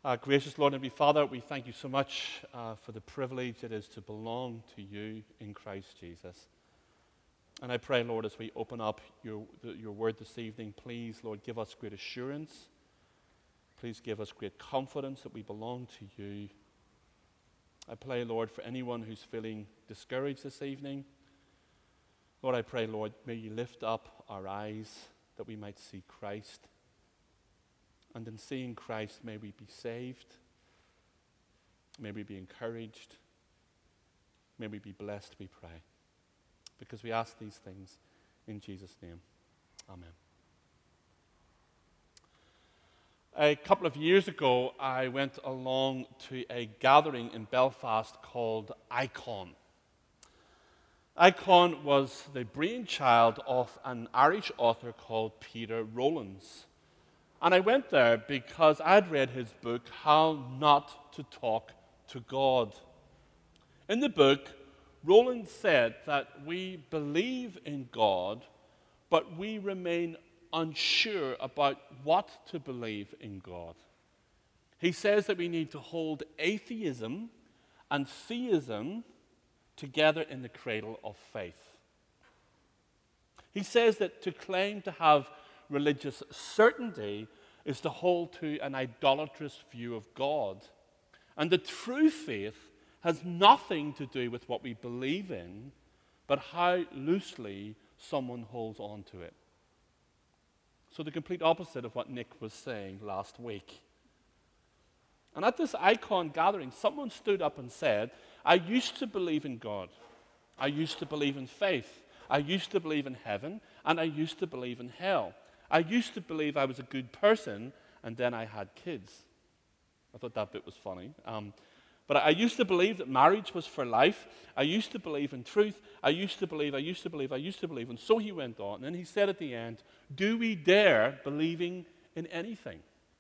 Gracious Lord and Heavenly Father, we thank you so much for the privilege it is to belong to you in Christ Jesus. And I pray, Lord, as we open up your word this evening, please, Lord, give us great assurance. Please give us great confidence that we belong to you. I pray, Lord, for anyone who's feeling discouraged this evening, Lord, I pray, Lord, may you lift up our eyes that we might see Christ. And in seeing Christ, may we be saved. May we be encouraged. May we be blessed, we pray. Because we ask these things in Jesus' name. Amen. A couple of years ago, I went along to a gathering in Belfast called Icon. Icon was the brainchild of an Irish author called Peter Rowlands. And I went there because I'd read his book, How Not to Talk to God. In the book, Rowlands said that we believe in God, but we remain unsure about what to believe in God. He says that we need to hold atheism and theism together in the cradle of faith. He says that to claim to have religious certainty is to hold to an idolatrous view of God. And the true faith has nothing to do with what we believe in, but how loosely someone holds on to it. So the complete opposite of what Nick was saying last week. And at this Icon gathering, someone stood up and said, I used to believe in God. I used to believe in faith. I used to believe in heaven, and I used to believe in hell. I used to believe I was a good person, and then I had kids. I thought that bit was funny. But I used to believe that marriage was for life. I used to believe in truth. I used to believe. And so he went on. And he said at the end, do we dare believing in anything?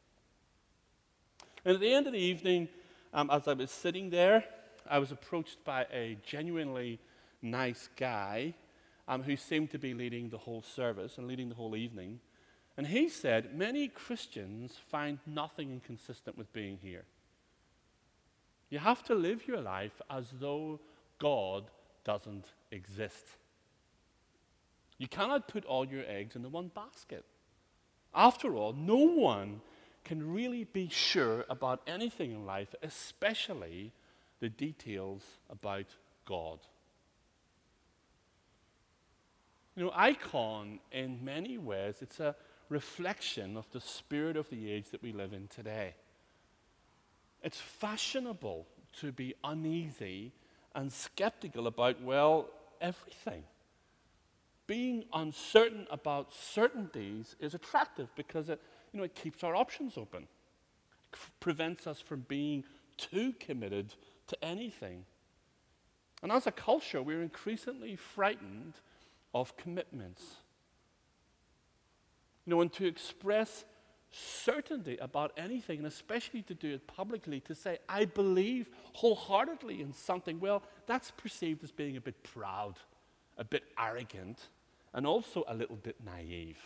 And at the end of the evening, as I was sitting there, I was approached by a genuinely nice guy who seemed to be leading the whole service and leading the whole evening. And he said, many Christians find nothing inconsistent with being here. You have to live your life as though God doesn't exist. You cannot put all your eggs into one basket. After all, no one can really be sure about anything in life, especially the details about God. You know, Icon, in many ways, it's a reflection of the spirit of the age that we live in today. It's fashionable to be uneasy and skeptical about, well, everything. Being uncertain about certainties is attractive because it keeps our options open. It prevents us from being too committed to anything. And as a culture, we're increasingly frightened of commitments. And to express certainty about anything, and especially to do it publicly, to say, I believe wholeheartedly in something, well, that's perceived as being a bit proud, a bit arrogant, and also a little bit naive.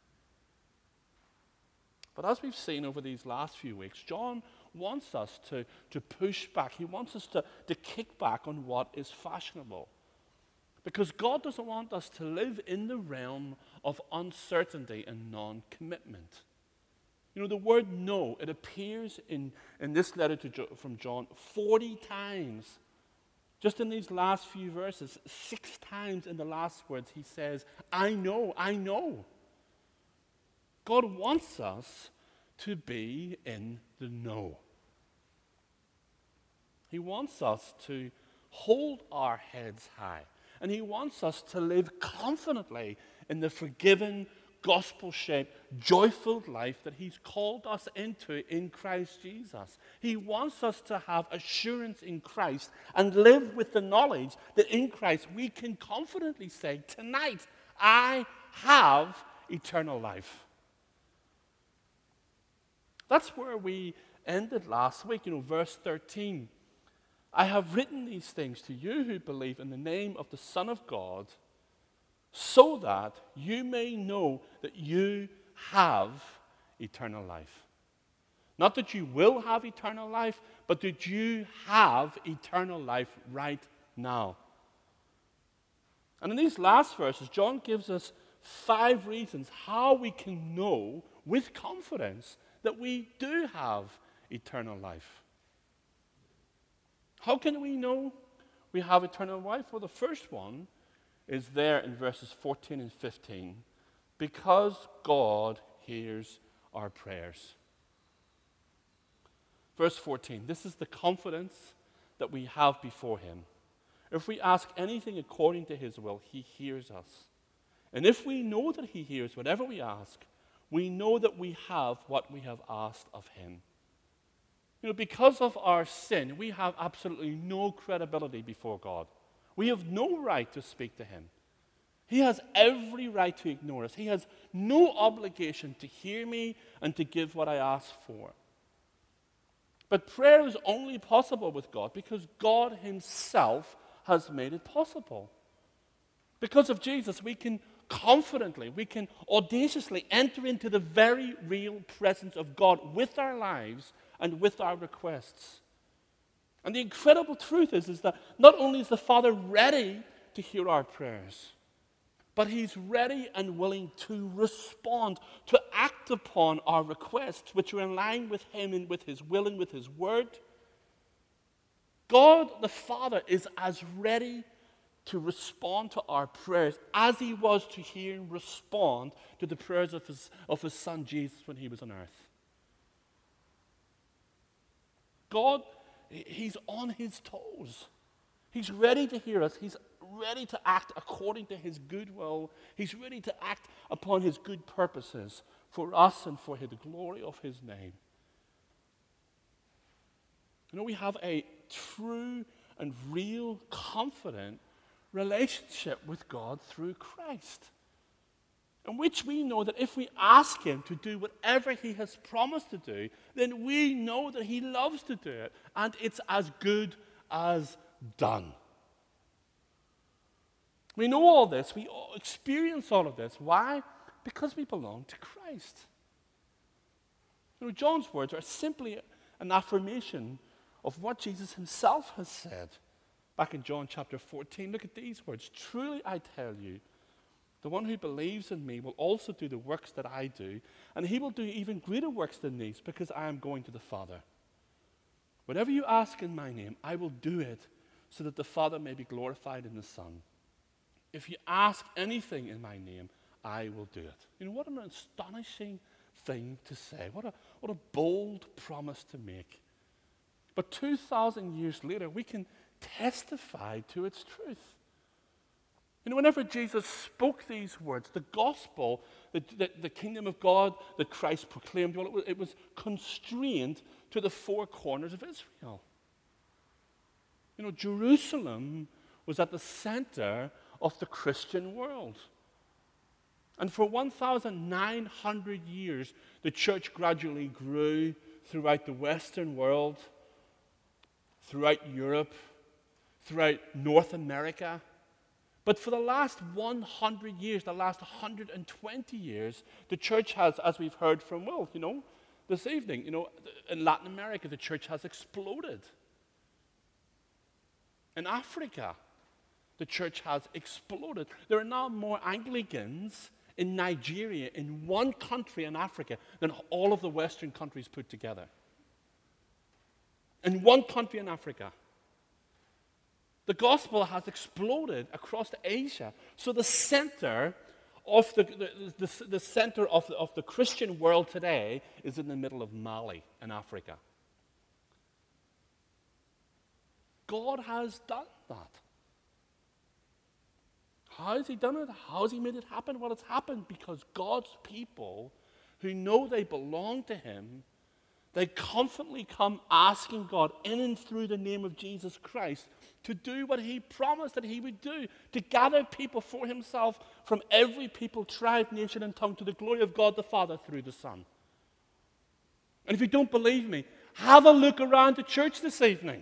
But as we've seen over these last few weeks, John wants us to push back. He wants us to kick back on what is fashionable. Because God doesn't want us to live in the realm of uncertainty and non-commitment. The word no, it appears in this letter from John 40 times. Just in these last few verses, 6 times in the last words, he says, I know, I know. God wants us to be in the know. He wants us to hold our heads high. And he wants us to live confidently in the forgiven, gospel-shaped, joyful life that he's called us into in Christ Jesus. He wants us to have assurance in Christ and live with the knowledge that in Christ we can confidently say, tonight, I have eternal life. That's where we ended last week, verse 13. I have written these things to you who believe in the name of the Son of God, so that you may know that you have eternal life. Not that you will have eternal life, but that you have eternal life right now. And in these last verses, John gives us 5 reasons how we can know with confidence that we do have eternal life. How can we know we have eternal life? Well, the first one is there in verses 14 and 15. Because God hears our prayers. Verse 14, this is the confidence that we have before him. If we ask anything according to his will, he hears us. And if we know that he hears whatever we ask, we know that we have what we have asked of him. Because of our sin, we have absolutely no credibility before God. We have no right to speak to him. He has every right to ignore us. He has no obligation to hear me and to give what I ask for. But prayer is only possible with God because God himself has made it possible. Because of Jesus, we can confidently, we can audaciously enter into the very real presence of God with our lives and with our requests. And the incredible truth is that not only is the Father ready to hear our prayers, but he's ready and willing to respond, to act upon our requests, which are in line with him and with his will and with his word. God the Father is as ready to respond to our prayers as he was to hear and respond to the prayers of his Son Jesus when he was on earth. God, he's on his toes. He's ready to hear us. He's ready to act according to his good will. He's ready to act upon his good purposes for us and for the glory of his name. We have a true and real, confident relationship with God through Christ, in which we know that if we ask him to do whatever he has promised to do, then we know that he loves to do it, and it's as good as done. We know all this. We experience all of this. Why? Because we belong to Christ. John's words are simply an affirmation of what Jesus himself has said back in John chapter 14. Look at these words. Truly I tell you, the one who believes in me will also do the works that I do, and he will do even greater works than these, because I am going to the Father. Whatever you ask in my name, I will do it, so that the Father may be glorified in the Son. If you ask anything in my name, I will do it. What an astonishing thing to say. What a bold promise to make. But 2,000 years later, we can testify to its truth. Whenever Jesus spoke these words, the gospel, the kingdom of God that Christ proclaimed, well, it was constrained to the 4 corners of Israel. Jerusalem was at the center of the Christian world. And for 1,900 years, the church gradually grew throughout the Western world, throughout Europe, throughout North America. But for the last 100 years, the last 120 years, the church has, as we've heard from Will, this evening, in Latin America, the church has exploded. In Africa, the church has exploded. There are now more Anglicans in Nigeria, in one country in Africa, than all of the Western countries put together. In one country in Africa. The gospel has exploded across Asia. So the center of the center of the Christian world today is in the middle of Mali in Africa. God has done that. How has he done it? How has he made it happen? Well, it's happened because God's people who know they belong to him, they confidently come asking God in and through the name of Jesus Christ to do what he promised that he would do, to gather people for himself from every people, tribe, nation, and tongue to the glory of God the Father through the Son. And if you don't believe me, have a look around the church this evening.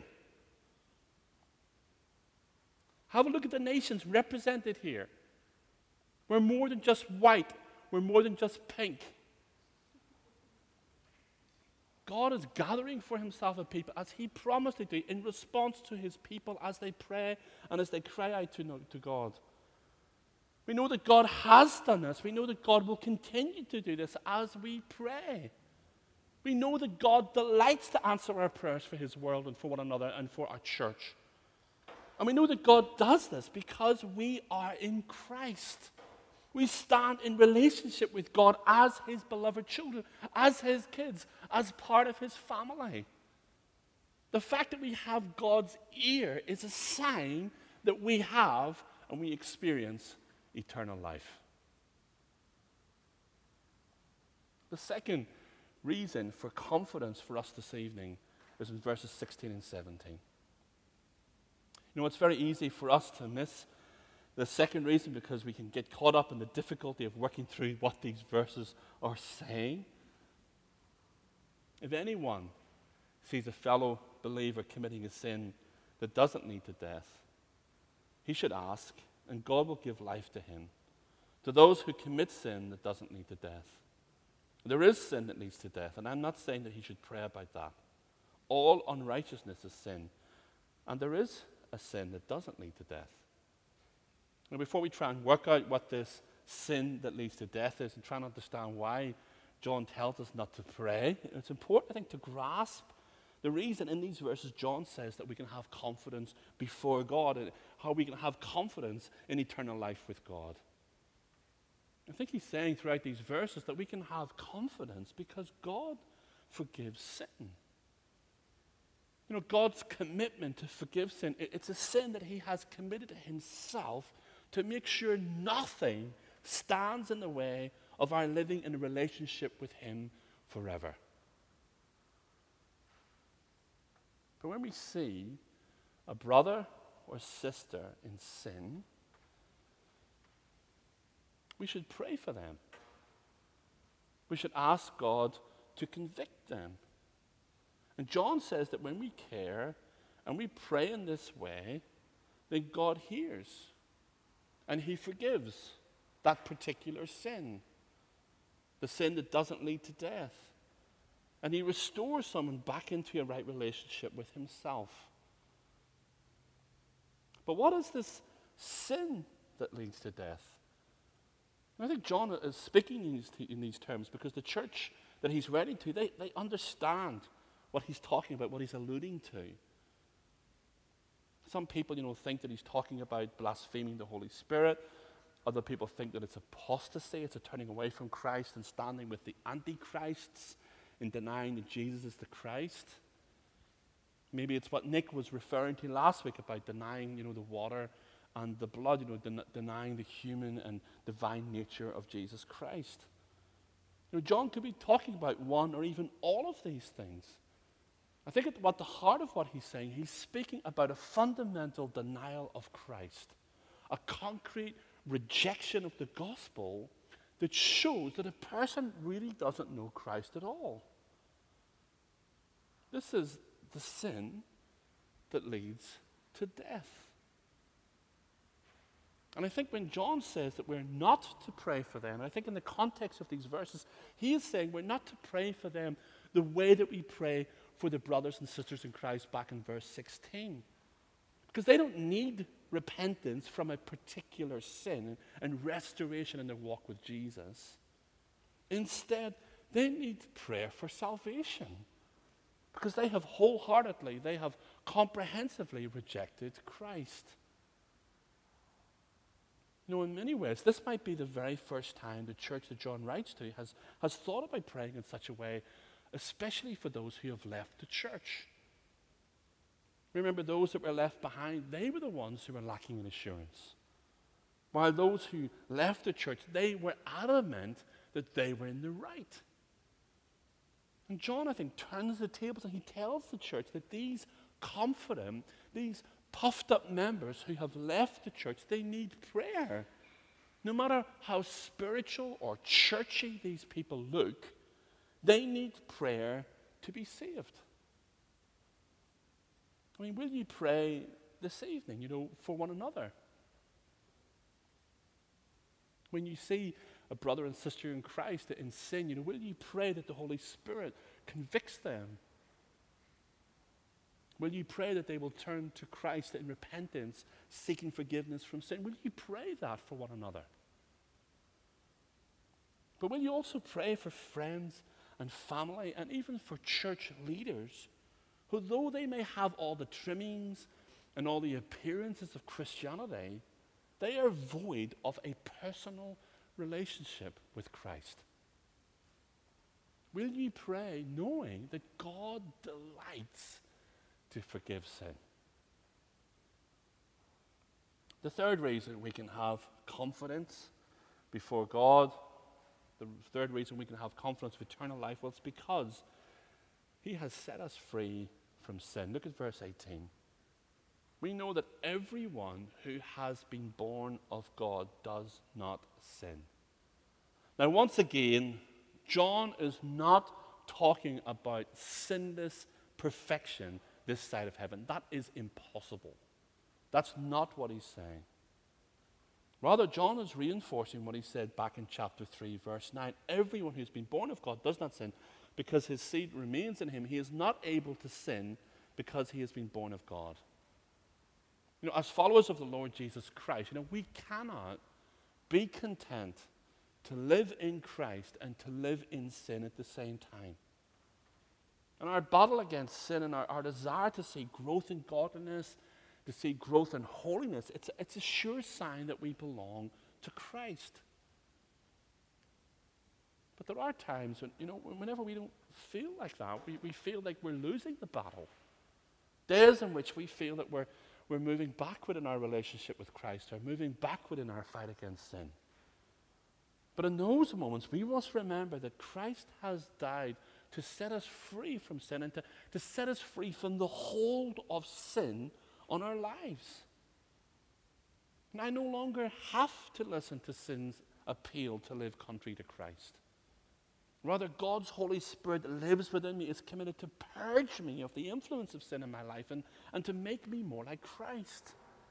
Have a look at the nations represented here. We're more than just white. We're more than just pink. God is gathering for himself a people as he promised to do in response to his people as they pray and as they cry out to God. We know that God has done this. We know that God will continue to do this as we pray. We know that God delights to answer our prayers for his world and for one another and for our church. And we know that God does this because we are in Christ. We stand in relationship with God as his beloved children, as his kids, as part of his family. The fact that we have God's ear is a sign that we have and we experience eternal life. The second reason for confidence for us this evening is in verses 16 and 17. You know, it's very easy for us to miss the second reason because we can get caught up in the difficulty of working through what these verses are saying. If anyone sees a fellow believer committing a sin that doesn't lead to death, he should ask, and God will give life to him. To those who commit sin that doesn't lead to death. There is sin that leads to death, and I'm not saying that he should pray about that. All unrighteousness is sin, and there is a sin that doesn't lead to death. Now, before we try and work out what this sin that leads to death is and try and understand why John tells us not to pray, it's important, I think, to grasp the reason in these verses John says that we can have confidence before God and how we can have confidence in eternal life with God. I think he's saying throughout these verses that we can have confidence because God forgives sin. You know, God's commitment to forgive sin, it's a sin that he has committed to himself to make sure nothing stands in the way of our living in a relationship with him forever. But when we see a brother or sister in sin, we should pray for them. We should ask God to convict them. And John says that when we care and we pray in this way, then God hears and he forgives that particular sin, the sin that doesn't lead to death. And he restores someone back into a right relationship with himself. But what is this sin that leads to death? And I think John is speaking in these terms because the church that he's writing to, they understand what he's talking about, what he's alluding to. Some people, think that he's talking about blaspheming the Holy Spirit. Other people think that it's apostasy, it's a turning away from Christ and standing with the antichrists in denying that Jesus is the Christ. Maybe it's what Nick was referring to last week about denying, the water and the blood, denying the human and divine nature of Jesus Christ. John could be talking about one or even all of these things. I think at the heart of what he's saying, he's speaking about a fundamental denial of Christ, a concrete rejection of the gospel that shows that a person really doesn't know Christ at all. This is the sin that leads to death. And I think when John says that we're not to pray for them, I think in the context of these verses, he is saying we're not to pray for them the way that we pray for the brothers and sisters in Christ back in verse 16. Because they don't need repentance from a particular sin and restoration in their walk with Jesus. Instead, they need prayer for salvation. Because they have wholeheartedly, they have comprehensively rejected Christ. In many ways, this might be the very first time the church that John writes to has thought about praying in such a way, especially for those who have left the church. Remember, those that were left behind, they were the ones who were lacking in assurance. While those who left the church, they were adamant that they were in the right. And John, I think, turns the tables and he tells the church that these confident, these puffed up members who have left the church, they need prayer. No matter how spiritual or churchy these people look, they need prayer to be saved. Will you pray this evening, for one another? When you see a brother and sister in Christ in sin, will you pray that the Holy Spirit convicts them? Will you pray that they will turn to Christ in repentance, seeking forgiveness from sin? Will you pray that for one another? But will you also pray for friends and family and even for church leaders who, though they may have all the trimmings and all the appearances of Christianity, they are void of a personal relationship with Christ? Will you pray knowing that God delights to forgive sin? The third reason we can have confidence before God, the third reason we can have confidence of eternal life, well, it's because He has set us free from sin. Look at verse 18. We know that everyone who has been born of God does not sin. Now, once again, John is not talking about sinless perfection this side of heaven. That is impossible. That's not what he's saying. Rather, John is reinforcing what he said back in chapter 3, verse 9. Everyone who's been born of God does not sin because his seed remains in him. He is not able to sin because he has been born of God. You know, as followers of the Lord Jesus Christ, we cannot be content to live in Christ and to live in sin at the same time. And our battle against sin and our desire to see growth in godliness, to see growth in holiness, it's a sure sign that we belong to Christ. But there are times when, whenever we don't feel like that, we feel like we're losing the battle. Days in which we feel that we're moving backward in our relationship with Christ, or moving backward in our fight against sin. But in those moments, we must remember that Christ has died to set us free from sin and to set us free from the hold of sin on our lives. And I no longer have to listen to sin's appeal to live contrary to Christ. Rather, God's Holy Spirit that lives within me is committed to purge me of the influence of sin in my life and to make me more like Christ.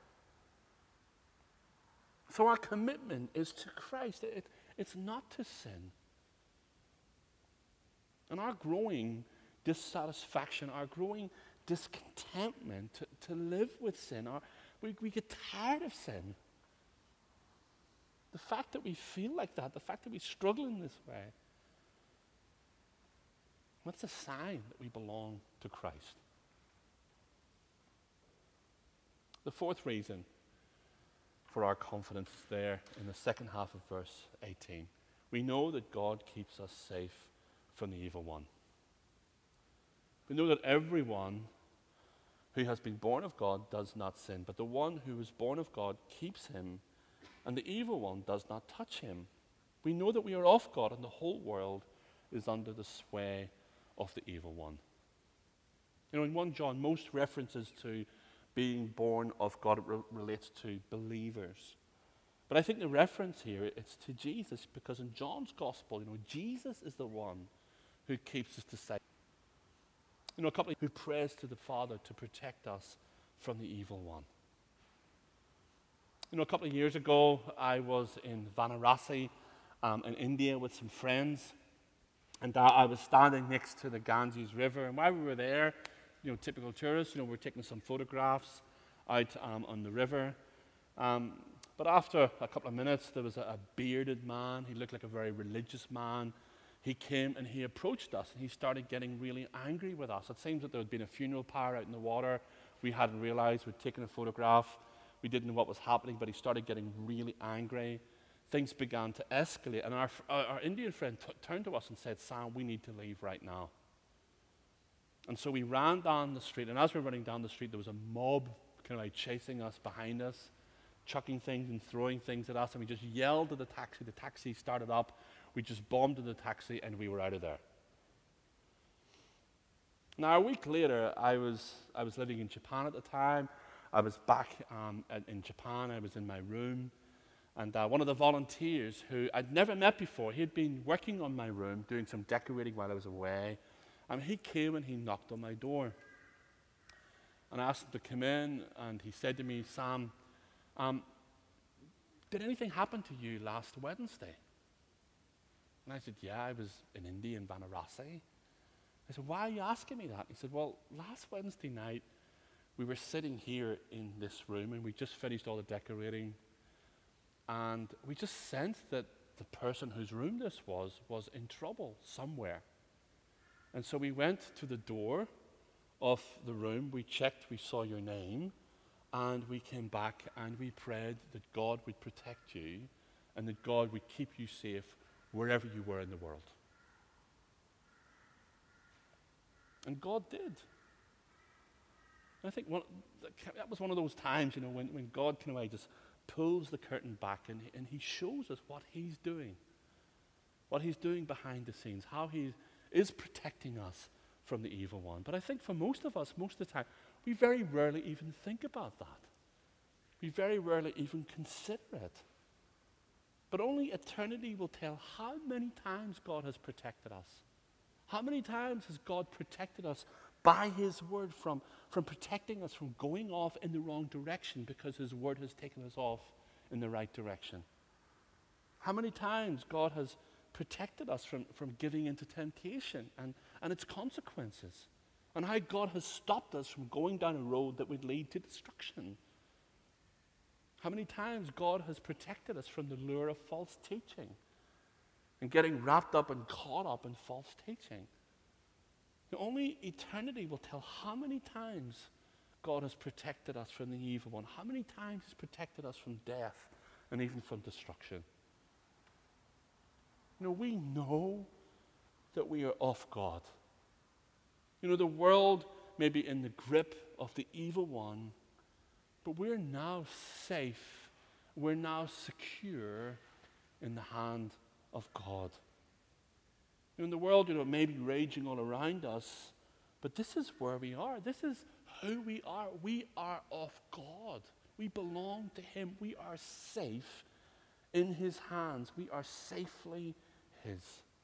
So our commitment is to Christ. It's not to sin. And our growing dissatisfaction, our growing discontentment to live with sin, we get tired of sin. The fact that we feel like that, the fact that we struggle in this way, that's a sign that we belong to Christ. The fourth reason for our confidence is there in the second half of verse 18. We know that God keeps us safe from the evil one. We know that everyone who has been born of God does not sin, but the one who is born of God keeps him, and the evil one does not touch him. We know that we are of God, and the whole world is under the sway of the evil one. In 1 John, most references to being born of God relates to believers. But I think the reference here, it's to Jesus, because in John's gospel, Jesus is the one who keeps us safe. A couple who prays to the Father to protect us from the evil one. A couple of years ago, I was in Varanasi in India with some friends. And I was standing next to the Ganges River. And while we were there, typical tourists, we were taking some photographs out on the river. But after a couple of minutes, there was a bearded man. He looked like a very religious man. He came and he approached us, and he started getting really angry with us. It seems that there had been a funeral pyre out in the water. We hadn't realized. We'd taken a photograph. We didn't know what was happening, but he started getting really angry. Things began to escalate, and our Indian friend turned to us and said, "Sam, we need to leave right now." And so we ran down the street, and as we were running down the street, there was a mob kind of like chasing us behind us, chucking things and throwing things at us, and we just yelled at the taxi. The taxi started up. We just bombed in the taxi, and we were out of there. Now, a week later, I was living in Japan at the time. I was back in Japan. I was in my room. And one of the volunteers who I'd never met before, he had been working on my room, doing some decorating while I was away. And he came and he knocked on my door. And I asked him to come in, and he said to me, "Sam, did anything happen to you last Wednesday?" And I said, "Yeah, I was in India in Varanasi." I said, why are you asking me that? He said, well, last Wednesday night, we were sitting here in this room and we just finished all the decorating, and we just sensed that the person whose room this was in trouble somewhere. And so we went to the door of the room, we checked, we saw your name, and we came back and we prayed that God would protect you and that God would keep you safe wherever you were in the world. And God did. I think that was one of those times, when God kind of just pulls the curtain back and he shows us what he's doing behind the scenes, how he is protecting us from the evil one. But I think for most of us, most of the time, we very rarely even think about that. We very rarely even consider it. But only eternity will tell how many times God has protected us. How many times has God protected us by his word from protecting us from going off in the wrong direction because his word has taken us off in the right direction? How many times God has protected us from giving into temptation and its consequences? And how God has stopped us from going down a road that would lead to destruction? How many times God has protected us from the lure of false teaching and getting wrapped up and caught up in false teaching? Only eternity will tell how many times God has protected us from the evil one, how many times he's protected us from death and even from destruction. We know that we are of God. The world may be in the grip of the evil one, but we're now safe, we're now secure in the hand of God. In the world, may be raging all around us, but this is where we are. This is who we are. We are of God. We belong to him. We are safe in his hands. We are safely his.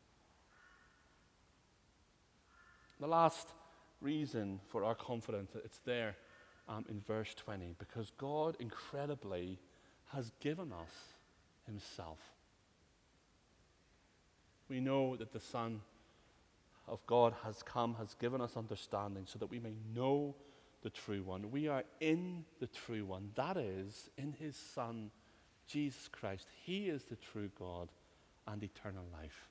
The last reason for our confidence, it's there in verse 20, because God incredibly has given us himself. We know that the Son of God has come, has given us understanding so that we may know the true one. We are in the true one. That is, in his Son, Jesus Christ. He is the true God and eternal life.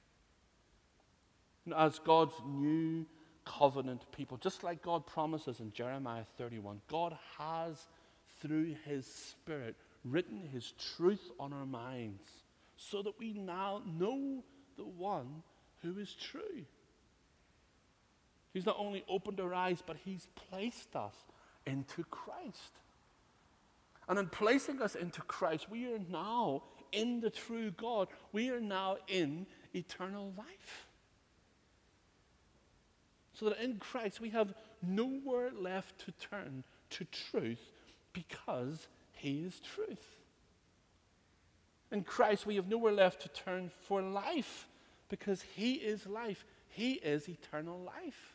As God's new covenant people, just like God promises in Jeremiah 31, God has, through his Spirit, written his truth on our minds so that we now know the one who is true. He's not only opened our eyes, but he's placed us into Christ. And in placing us into Christ, we are now in the true God. We are now in eternal life. So that in Christ we have nowhere left to turn to truth because he is truth. In Christ we have nowhere left to turn for life because he is life. He is eternal life.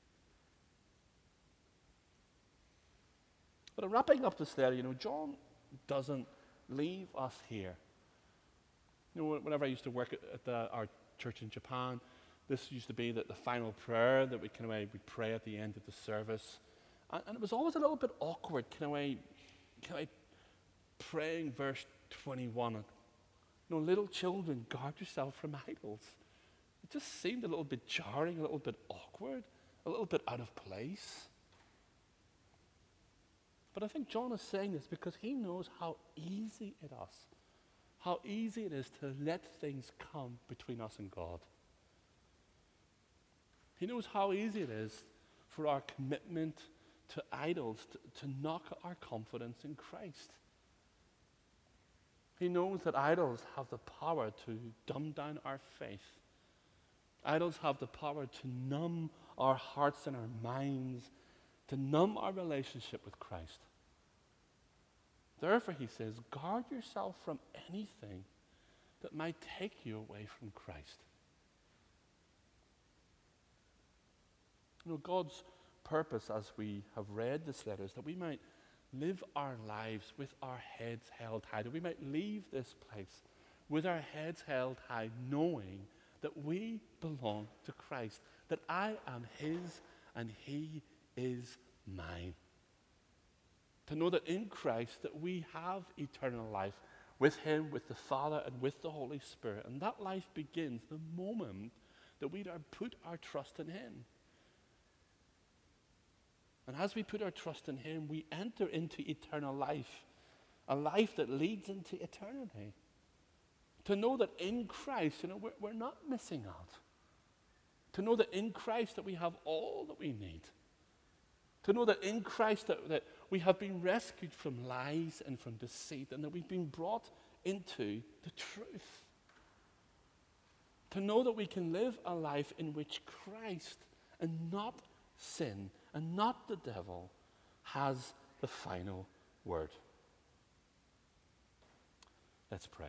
But in wrapping up this letter, John doesn't leave us here. Whenever I used to work at our church in Japan, this used to be the final prayer that we pray at the end of the service. And it was always a little bit awkward, praying verse 21. Little children, guard yourself from idols. It just seemed a little bit jarring, a little bit awkward, a little bit out of place. But I think John is saying this because he knows how easy it is to let things come between us and God. He knows how easy it is for our commitment to idols to knock our confidence in Christ. He knows that idols have the power to dumb down our faith. Idols have the power to numb our hearts and our minds, to numb our relationship with Christ. Therefore, he says, guard yourself from anything that might take you away from Christ. God's purpose, as we have read this letter, is that we might live our lives with our heads held high, that we might leave this place with our heads held high, knowing that we belong to Christ, that I am his and he is mine. To know that in Christ that we have eternal life with him, with the Father, and with the Holy Spirit. And that life begins the moment that we put our trust in him. And as we put our trust in him, we enter into eternal life, a life that leads into eternity. To know that in Christ, we're not missing out. To know that in Christ that we have all that we need. To know that in Christ that we have been rescued from lies and from deceit, and that we've been brought into the truth. To know that we can live a life in which Christ and not sin and not the devil has the final word. Let's pray.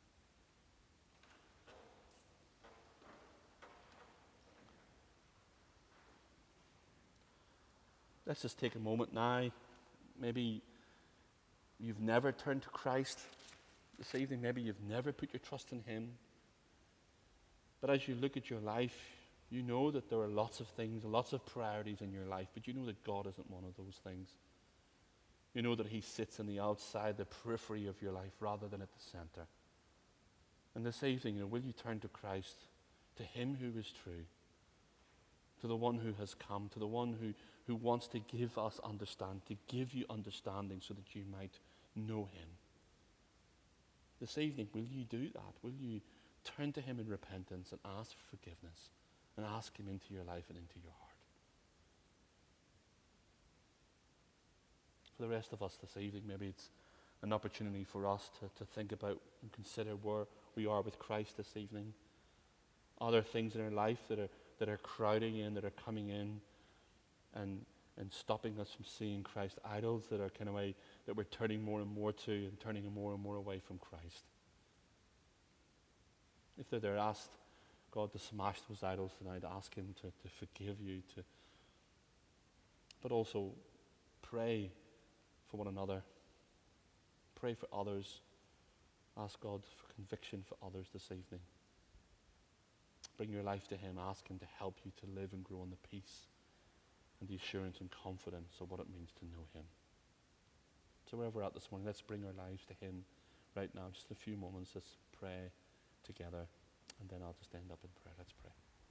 Let's just take a moment now. Maybe you've never turned to Christ this evening. Maybe you've never put your trust in him. But as you look at your life, you know that there are lots of things, lots of priorities in your life, but you know that God isn't one of those things. You know that he sits on the outside, the periphery of your life, rather than at the center. And this evening, will you turn to Christ, to him who is true, to the one who has come, to the one who wants to give us understanding, to give you understanding so that you might know him. This evening, will you do that? Will you turn to him in repentance and ask for forgiveness and ask him into your life and into your heart? For the rest of us this evening, maybe it's an opportunity for us to think about and consider where we are with Christ this evening. Are there things in our life that are crowding in, that are coming in and stopping us from seeing Christ? Idols that are that we're turning more and more to and turning more and more away from Christ. If they're there, ask God to smash those idols tonight. Ask him to forgive you. But also pray for one another. Pray for others. Ask God for conviction for others this evening. Bring your life to him. Ask him to help you to live and grow in the peace and the assurance and confidence of what it means to know him. So wherever we're at this morning, let's bring our lives to him right now. Just a few moments, let's pray together, and then I'll just end up in prayer. Let's pray.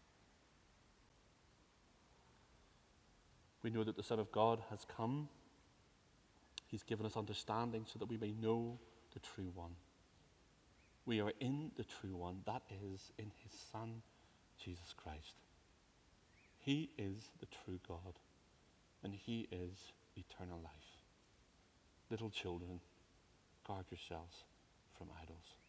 We know that the Son of God has come. He's given us understanding so that we may know the true one. We are in the true one, that is, in his Son, Jesus Christ. He is the true God, and he is eternal life. Little children, guard yourselves from idols.